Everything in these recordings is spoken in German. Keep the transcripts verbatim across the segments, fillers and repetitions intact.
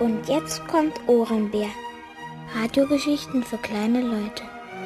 Und jetzt kommt Ohrenbär. Radiogeschichten für kleine Leute.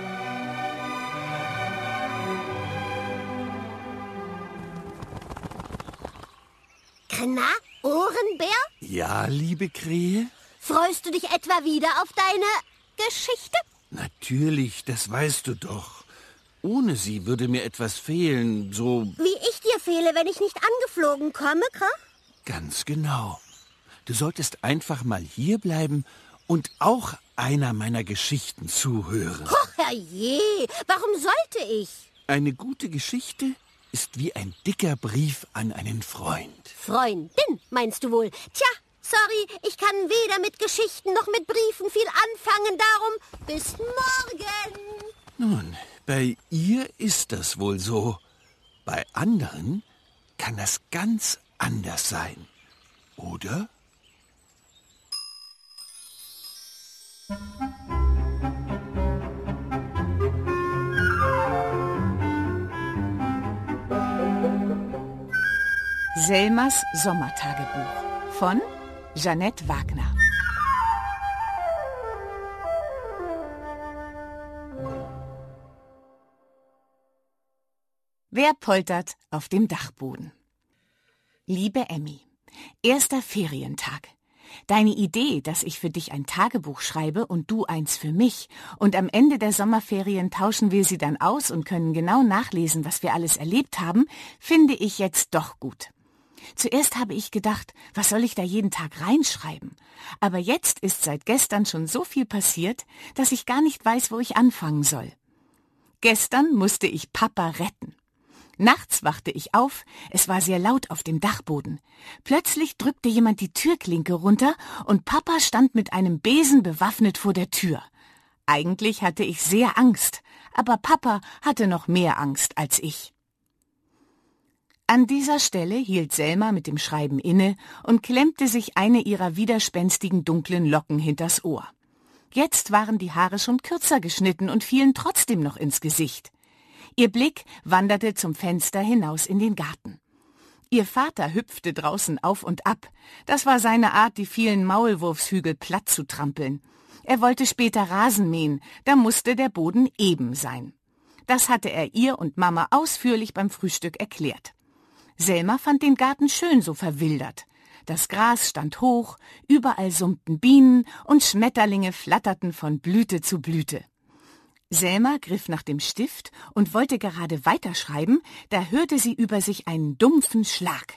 Na, Ohrenbär? Ja, liebe Krähe? Freust du dich etwa wieder auf deine Geschichte? Natürlich, das weißt du doch. Ohne sie würde mir etwas fehlen, so... Wie ich dir fehle, wenn ich nicht angeflogen komme, Krach? Ganz genau. Du solltest einfach mal hier bleiben und auch einer meiner Geschichten zuhören. Och, herrje, warum sollte ich? Eine gute Geschichte ist wie ein dicker Brief an einen Freund. Freundin, meinst du wohl? Tja, sorry, ich kann weder mit Geschichten noch mit Briefen viel anfangen, darum bis morgen. Nun, bei ihr ist das wohl so. Bei anderen kann das ganz anders sein, oder? Selmas Sommertagebuch von Jeanette Wagner. Wer poltert auf dem Dachboden? Liebe Emmy, erster Ferientag. Deine Idee, dass ich für dich ein Tagebuch schreibe und du eins für mich und am Ende der Sommerferien tauschen wir sie dann aus und können genau nachlesen, was wir alles erlebt haben, finde ich jetzt doch gut. Zuerst habe ich gedacht, was soll ich da jeden Tag reinschreiben? Aber jetzt ist seit gestern schon so viel passiert, dass ich gar nicht weiß, wo ich anfangen soll. Gestern musste ich Papa retten. Nachts wachte ich auf, es war sehr laut auf dem Dachboden. Plötzlich drückte jemand die Türklinke runter und Papa stand mit einem Besen bewaffnet vor der Tür. Eigentlich hatte ich sehr Angst, aber Papa hatte noch mehr Angst als ich. An dieser Stelle hielt Selma mit dem Schreiben inne und klemmte sich eine ihrer widerspenstigen dunklen Locken hinters Ohr. Jetzt waren die Haare schon kürzer geschnitten und fielen trotzdem noch ins Gesicht. Ihr Blick wanderte zum Fenster hinaus in den Garten. Ihr Vater hüpfte draußen auf und ab. Das war seine Art, die vielen Maulwurfshügel platt zu trampeln. Er wollte später Rasen mähen, da musste der Boden eben sein. Das hatte er ihr und Mama ausführlich beim Frühstück erklärt. Selma fand den Garten schön so verwildert. Das Gras stand hoch, überall summten Bienen und Schmetterlinge flatterten von Blüte zu Blüte. Selma griff nach dem Stift und wollte gerade weiterschreiben, da hörte sie über sich einen dumpfen Schlag.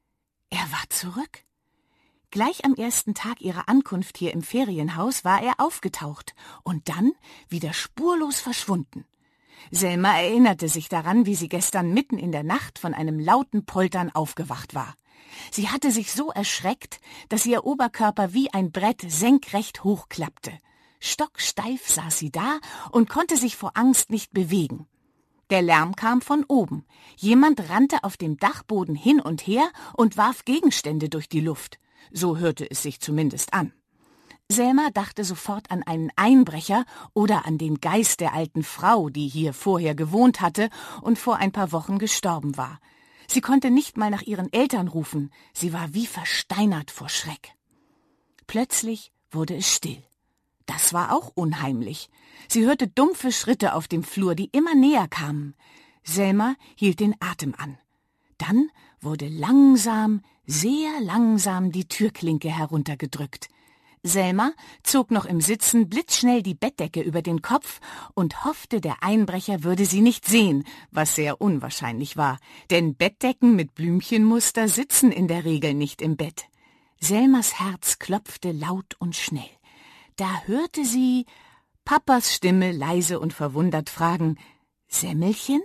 Er war zurück. Gleich am ersten Tag ihrer Ankunft hier im Ferienhaus war er aufgetaucht und dann wieder spurlos verschwunden. Selma erinnerte sich daran, wie sie gestern mitten in der Nacht von einem lauten Poltern aufgewacht war. Sie hatte sich so erschreckt, dass ihr Oberkörper wie ein Brett senkrecht hochklappte. Stocksteif saß sie da und konnte sich vor Angst nicht bewegen. Der Lärm kam von oben. Jemand rannte auf dem Dachboden hin und her und warf Gegenstände durch die Luft. So hörte es sich zumindest an. Selma dachte sofort an einen Einbrecher oder an den Geist der alten Frau, die hier vorher gewohnt hatte und vor ein paar Wochen gestorben war. Sie konnte nicht mal nach ihren Eltern rufen. Sie war wie versteinert vor Schreck. Plötzlich wurde es still. Das war auch unheimlich. Sie hörte dumpfe Schritte auf dem Flur, die immer näher kamen. Selma hielt den Atem an. Dann wurde langsam, sehr langsam die Türklinke heruntergedrückt. Selma zog noch im Sitzen blitzschnell die Bettdecke über den Kopf und hoffte, der Einbrecher würde sie nicht sehen, was sehr unwahrscheinlich war, denn Bettdecken mit Blümchenmuster sitzen in der Regel nicht im Bett. Selmas Herz klopfte laut und schnell. Da hörte sie Papas Stimme leise und verwundert fragen, »Semmelchen?«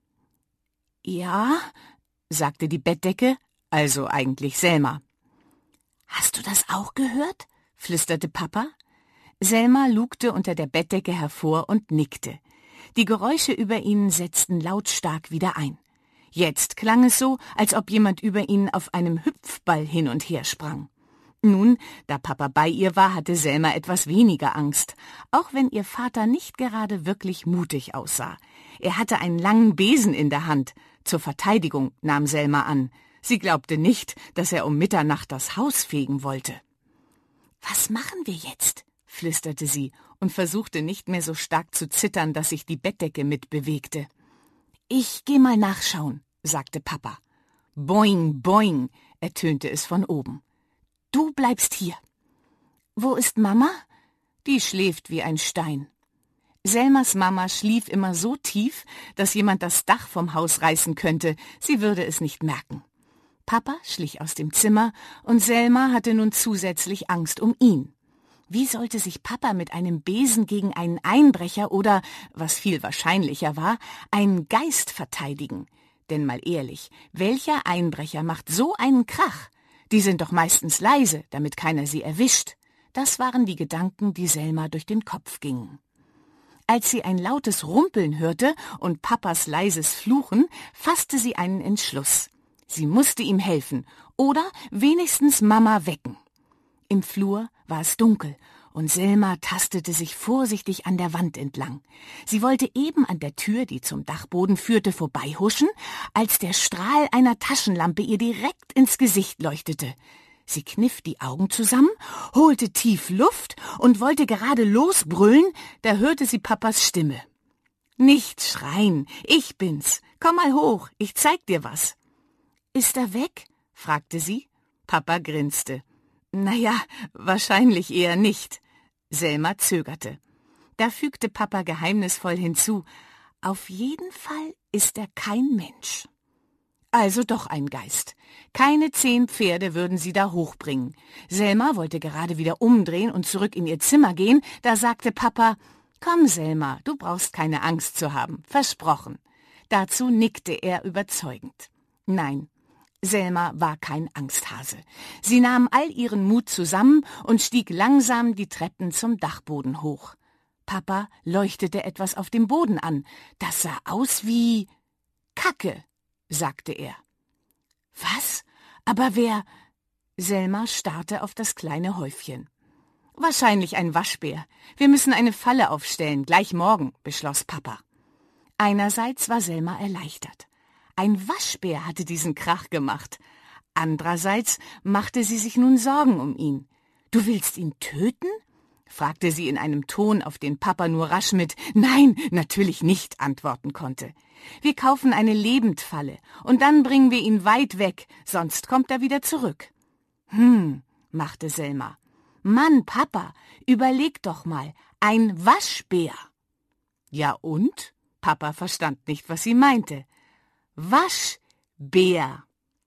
»Ja«, sagte die Bettdecke, also eigentlich Selma. »Hast du das auch gehört?« flüsterte Papa. Selma lugte unter der Bettdecke hervor und nickte. Die Geräusche über ihnen setzten lautstark wieder ein. Jetzt klang es so, als ob jemand über ihnen auf einem Hüpfball hin und her sprang. Nun, da Papa bei ihr war, hatte Selma etwas weniger Angst, auch wenn ihr Vater nicht gerade wirklich mutig aussah. Er hatte einen langen Besen in der Hand. Zur Verteidigung, nahm Selma an. Sie glaubte nicht, dass er um Mitternacht das Haus fegen wollte. »Was machen wir jetzt?« flüsterte sie und versuchte nicht mehr so stark zu zittern, dass sich die Bettdecke mitbewegte. »Ich geh mal nachschauen«, sagte Papa. »Boing, boing«, ertönte es von oben. »Du bleibst hier.« »Wo ist Mama?« »Die schläft wie ein Stein.« Selmas Mama schlief immer so tief, dass jemand das Dach vom Haus reißen könnte, sie würde es nicht merken. Papa schlich aus dem Zimmer, und Selma hatte nun zusätzlich Angst um ihn. Wie sollte sich Papa mit einem Besen gegen einen Einbrecher oder, was viel wahrscheinlicher war, einen Geist verteidigen? Denn mal ehrlich, welcher Einbrecher macht so einen Krach? Die sind doch meistens leise, damit keiner sie erwischt. Das waren die Gedanken, die Selma durch den Kopf gingen. Als sie ein lautes Rumpeln hörte und Papas leises Fluchen, fasste sie einen Entschluss. Sie musste ihm helfen oder wenigstens Mama wecken. Im Flur war es dunkel und Selma tastete sich vorsichtig an der Wand entlang. Sie wollte eben an der Tür, die zum Dachboden führte, vorbeihuschen, als der Strahl einer Taschenlampe ihr direkt ins Gesicht leuchtete. Sie kniff die Augen zusammen, holte tief Luft und wollte gerade losbrüllen, da hörte sie Papas Stimme. »Nicht schreien, ich bin's. Komm mal hoch, ich zeig dir was.« »Ist er weg?« fragte sie. Papa grinste. »Na ja, wahrscheinlich eher nicht.« Selma zögerte. Da fügte Papa geheimnisvoll hinzu, »Auf jeden Fall ist er kein Mensch.« Also doch ein Geist. Keine zehn Pferde würden sie da hochbringen. Selma wollte gerade wieder umdrehen und zurück in ihr Zimmer gehen, da sagte Papa, »Komm, Selma, du brauchst keine Angst zu haben, versprochen.« Dazu nickte er überzeugend. Nein, Selma war kein Angsthase. Sie nahm all ihren Mut zusammen und stieg langsam die Treppen zum Dachboden hoch. Papa leuchtete etwas auf dem Boden an. Das sah aus wie Kacke, sagte er. Was? Aber wer? Selma starrte auf das kleine Häufchen. Wahrscheinlich ein Waschbär. Wir müssen eine Falle aufstellen, gleich morgen, beschloss Papa. Einerseits war Selma erleichtert. Ein Waschbär hatte diesen Krach gemacht. Andererseits machte sie sich nun Sorgen um ihn. »Du willst ihn töten?« fragte sie in einem Ton, auf den Papa nur rasch mit »Nein, natürlich nicht« antworten konnte. »Wir kaufen eine Lebendfalle und dann bringen wir ihn weit weg, sonst kommt er wieder zurück.« »Hm«, machte Selma. »Mann, Papa, überleg doch mal, ein Waschbär.« »Ja und?« Papa verstand nicht, was sie meinte. »Waschbär.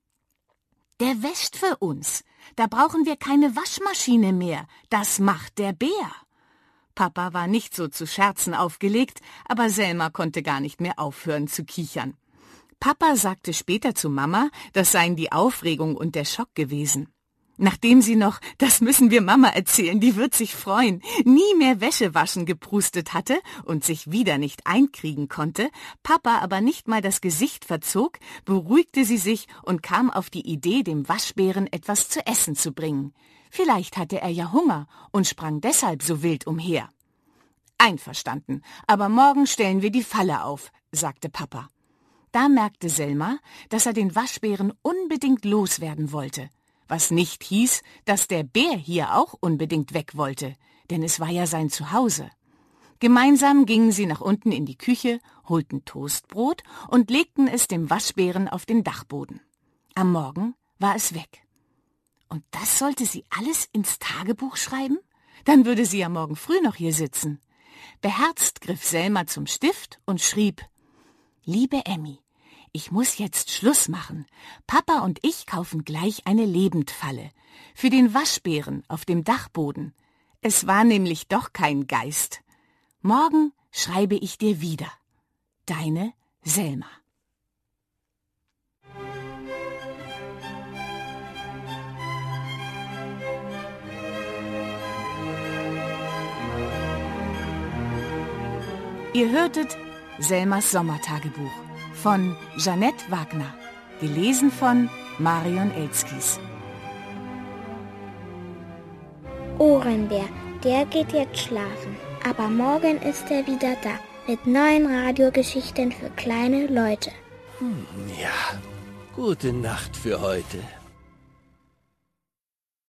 Der wäscht für uns. Da brauchen wir keine Waschmaschine mehr. Das macht der Bär.« Papa war nicht so zu Scherzen aufgelegt, aber Selma konnte gar nicht mehr aufhören zu kichern. Papa sagte später zu Mama, das seien die Aufregung und der Schock gewesen. Nachdem sie noch, das müssen wir Mama erzählen, die wird sich freuen, nie mehr Wäsche waschen geprustet hatte und sich wieder nicht einkriegen konnte, Papa aber nicht mal das Gesicht verzog, beruhigte sie sich und kam auf die Idee, dem Waschbären etwas zu essen zu bringen. Vielleicht hatte er ja Hunger und sprang deshalb so wild umher. »Einverstanden, aber morgen stellen wir die Falle auf«, sagte Papa. Da merkte Selma, dass er den Waschbären unbedingt loswerden wollte. Was nicht hieß, dass der Bär hier auch unbedingt weg wollte, denn es war ja sein Zuhause. Gemeinsam gingen sie nach unten in die Küche, holten Toastbrot und legten es dem Waschbären auf den Dachboden. Am Morgen war es weg. Und das sollte sie alles ins Tagebuch schreiben? Dann würde sie ja morgen früh noch hier sitzen. Beherzt griff Selma zum Stift und schrieb: »Liebe Emmy, ich muss jetzt Schluss machen. Papa und ich kaufen gleich eine Lebendfalle. Für den Waschbären auf dem Dachboden. Es war nämlich doch kein Geist. Morgen schreibe ich dir wieder. Deine Selma.« Ihr hörtet Selmas Sommertagebuch von Jeanette Wagner, gelesen von Marion Elskis. Ohrenbär, der geht jetzt schlafen. Aber morgen ist er wieder da, mit neuen Radiogeschichten für kleine Leute. Hm, ja, gute Nacht für heute.